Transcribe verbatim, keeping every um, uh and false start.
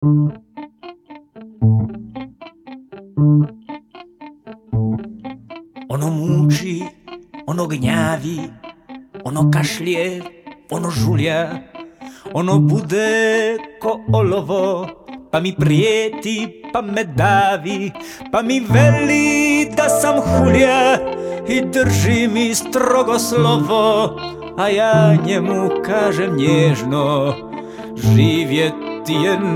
Ono muči, ono gnjavi, ono kašlje, ono žulja, ono bude ko olovo, pa mi prijeti, pa me davi, pa mi veli da sam hulja i drži mi strogo slovo, a ja njemu kažem nježno, živjeti je